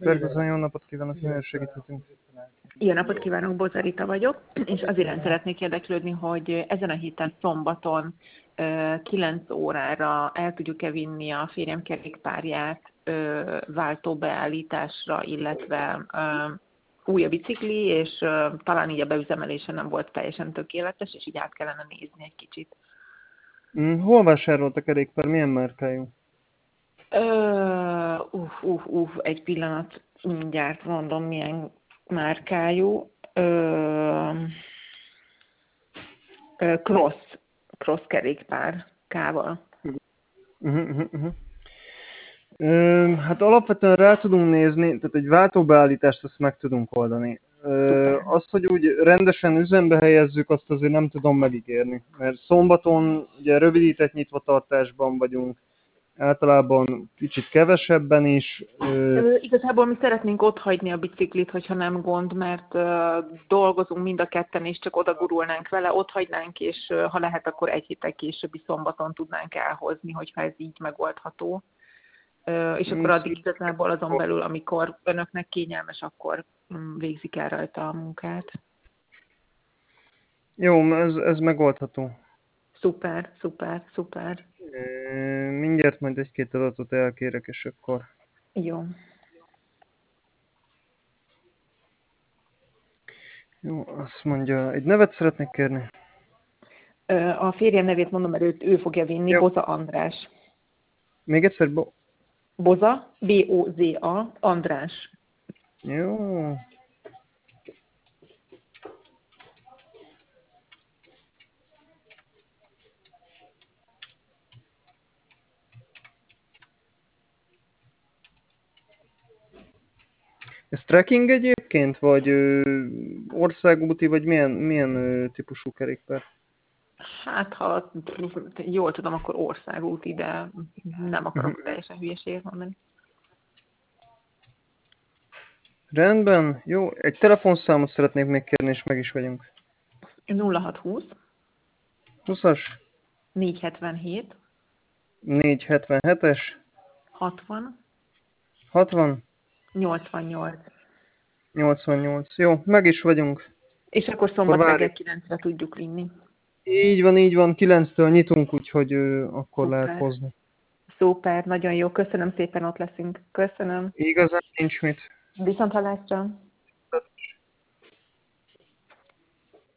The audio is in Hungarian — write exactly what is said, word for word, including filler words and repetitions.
Ferguson, jó napot kívánok, nagyon segíthetünk. Jó napot kívánok, Boza Rita vagyok, és az iránt szeretnék érdeklődni, hogy ezen a héten szombaton kilenc órára el tudjuk-e vinni a férjem kerékpárját váltóbeállításra, illetve új a bicikli, és talán így a beüzemelése nem volt teljesen tökéletes, és így át kellene nézni egy kicsit. Hol vásárolt a kerékpár, milyen márkájú? Uh, uff, uff, uff, egy pillanat, mindjárt mondom, milyen márkájú. Uh, uh, cross, cross kerékpár, kával. Uh-huh, uh-huh, uh-huh. Ö, hát alapvetően rá tudunk nézni, tehát egy váltóbeállítást azt meg tudunk oldani. Ö, azt, hogy úgy rendesen üzembe helyezzük, azt azért nem tudom megígérni. Mert szombaton ugye rövidített nyitvatartásban vagyunk, általában kicsit kevesebben is. Ö, igazából mi szeretnénk otthagyni a biciklit, hogyha nem gond, mert uh, dolgozunk mind a ketten, és csak oda gurulnánk vele, otthagynánk, és uh, ha lehet, akkor egy héttel későbbi szombaton tudnánk elhozni, hogyha ez így megoldható. Uh, és akkor addig igazából azon belül, amikor önöknek kényelmes, akkor um, végzik el rajta a munkát. Jó, ez, ez megoldható. Szuper, szuper, szuper. Mindjárt majd egy-két adatot elkérek, és akkor... Jó. Jó, azt mondja, egy nevet szeretnék kérni? A férjem nevét mondom, mert őt ő fogja vinni, Jó. Boza András. Még egyszer, Bo... Boza, B O Z A, András. Jó. Ez trekking egyébként, vagy ö, országúti, vagy milyen, milyen ö, típusú kerékpár? Hát, ha jól tudom, akkor országúti, de nem akarok teljesen hülyeséget mondani. Rendben, jó. Egy telefonszámot szeretnék még kérni, és meg is vagyunk. nulla hat húsz húszas? négyszázhetvenhét négyszázhetvenhetes? hatvan hatvan? nyolcvannyolc. nyolcvannyolc. Jó, meg is vagyunk. És akkor szombat reggel kilencre tudjuk vinni. Így van, így van. kilenctől nyitunk, úgyhogy ö, akkor Szuper. lehet hozni. Szuper, nagyon jó. Köszönöm szépen, ott leszünk. Köszönöm. Igazán nincs mit. Viszont hallásra.